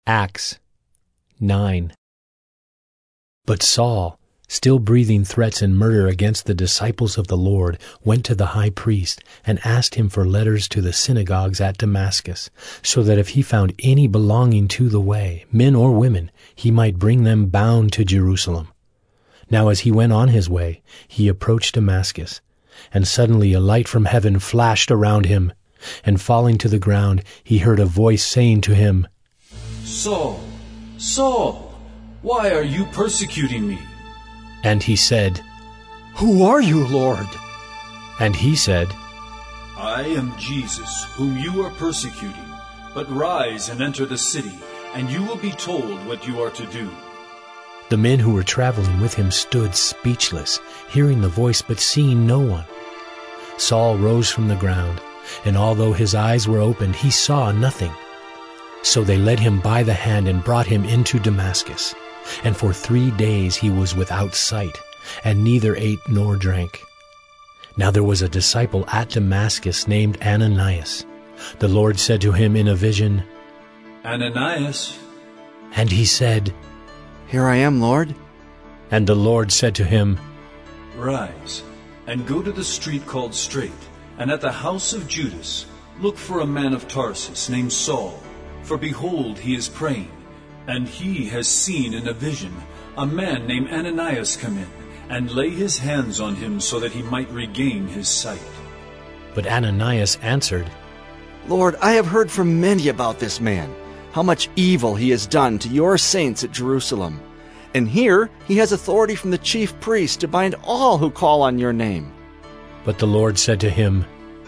Acts 9. But Saul, still breathing threats and murder against the disciples of the Lord, went to the high priest and asked him for letters to the synagogues at Damascus, so that if he found any belonging to the way, men or women, he might bring them bound to Jerusalem. Now as he went on his way, he approached Damascus, and suddenly a light from heaven flashed around him, and falling to the ground, he heard a voice saying to him, Saul, Saul, why are you persecuting me? And he said, Who are you, Lord? And he said, I am Jesus, whom you are persecuting. But rise and enter the city, and you will be told what you are to do. The men who were traveling with him stood speechless, hearing the voice but seeing no one. Saul rose from the ground, and although his eyes were opened, he saw nothing. So they led him by the hand and brought him into Damascus. And for 3 days he was without sight, and neither ate nor drank. Now there was a disciple at Damascus named Ananias. The Lord said to him in a vision, Ananias. And he said, Here I am, Lord. And the Lord said to him, Rise, and go to the street called Straight, and at the house of Judas look for a man of Tarsus named Saul. For behold, he is praying, and he has seen in a vision a man named Ananias come in, and lay his hands on him so that he might regain his sight. But Ananias answered, Lord, I have heard from many about this man, how much evil he has done to your saints at Jerusalem. And here he has authority from the chief priest to bind all who call on your name. But the Lord said to him,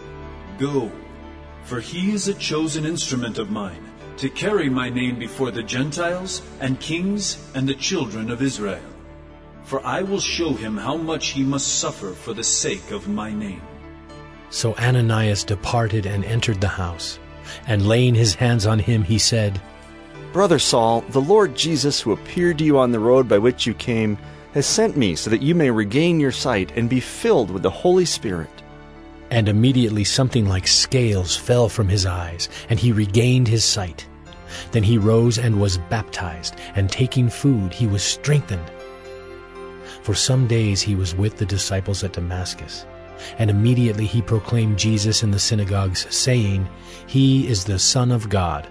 Go, for he is a chosen instrument of mine, to carry my name before the Gentiles and kings and the children of Israel. For I will show him how much he must suffer for the sake of my name. So Ananias departed and entered the house. And laying his hands on him, he said, Brother Saul, the Lord Jesus, who appeared to you on the road by which you came, has sent me so that you may regain your sight and be filled with the Holy Spirit. And immediately something like scales fell from his eyes, and he regained his sight. Then he rose and was baptized, and taking food he was strengthened. For some days he was with the disciples at Damascus, and immediately he proclaimed Jesus in the synagogues, saying, He is the Son of God.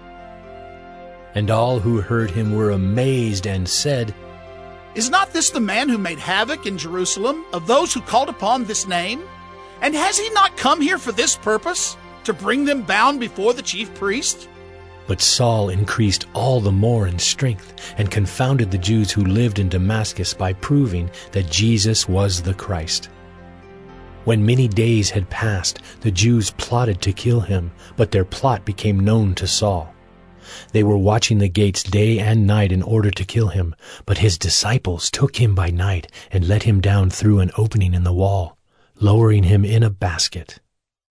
And all who heard him were amazed and said, Is not this the man who made havoc in Jerusalem of those who called upon this name? And has he not come here for this purpose, to bring them bound before the chief priest? But Saul increased all the more in strength, and confounded the Jews who lived in Damascus by proving that Jesus was the Christ. When many days had passed, the Jews plotted to kill him, but their plot became known to Saul. They were watching the gates day and night in order to kill him, but his disciples took him by night and let him down through an opening in the wall, lowering him in a basket.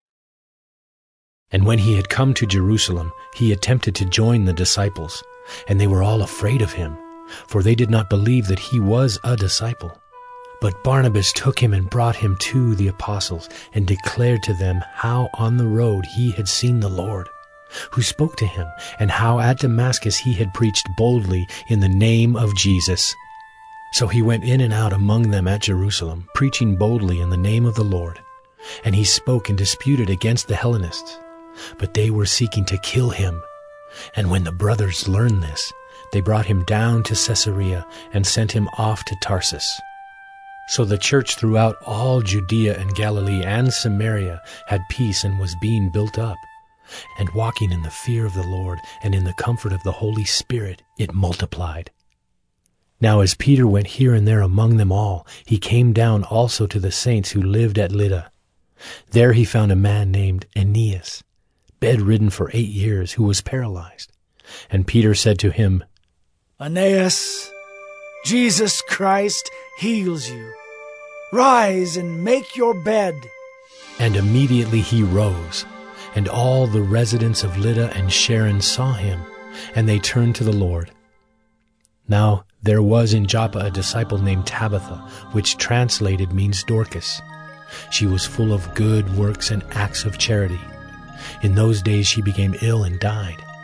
And when he had come to Jerusalem, he attempted to join the disciples, and they were all afraid of him, for they did not believe that he was a disciple. But Barnabas took him and brought him to the apostles, and declared to them how on the road he had seen the Lord, who spoke to him, and how at Damascus he had preached boldly in the name of Jesus. So he went in and out among them at Jerusalem, preaching boldly in the name of the Lord. And he spoke and disputed against the Hellenists. But they were seeking to kill him. And when the brothers learned this, they brought him down to Caesarea and sent him off to Tarsus. So the church throughout all Judea and Galilee and Samaria had peace and was being built up. And walking in the fear of the Lord and in the comfort of the Holy Spirit, it multiplied. Now as Peter went here and there among them all, he came down also to the saints who lived at Lydda. There he found a man named Aeneas, bedridden for 8 years, who was paralyzed. And Peter said to him, Aeneas, Jesus Christ heals you. Rise and make your bed. And immediately he rose, and all the residents of Lydda and Sharon saw him, and they turned to the Lord. Now there was in Joppa a disciple named Tabitha, which translated means Dorcas. She was full of good works and acts of charity. In those days she became ill and died,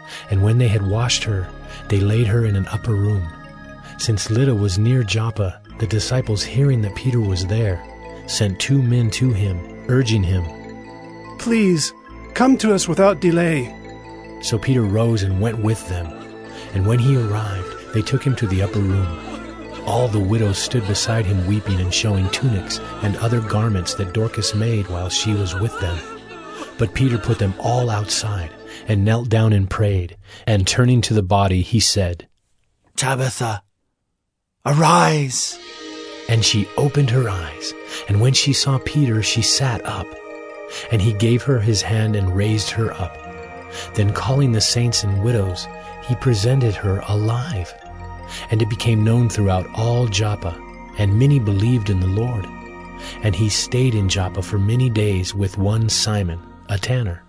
And when they had washed her, they laid her in an upper room. Since Lydda was near Joppa, the disciples, hearing that Peter was there, sent 2 men to him, urging him, "Please, come to us without delay." So Peter rose and went with them. And when he arrived, they took him to the upper room. All the widows stood beside him weeping and showing tunics and other garments that Dorcas made while she was with them. But Peter put them all outside and knelt down and prayed. And turning to the body, he said, "Tabitha, arise." And she opened her eyes, and when she saw Peter, she sat up. And he gave her his hand and raised her up. Then calling the saints and widows, he presented her alive. And it became known throughout all Joppa, and many believed in the Lord. And he stayed in Joppa for many days with one Simon, a tanner.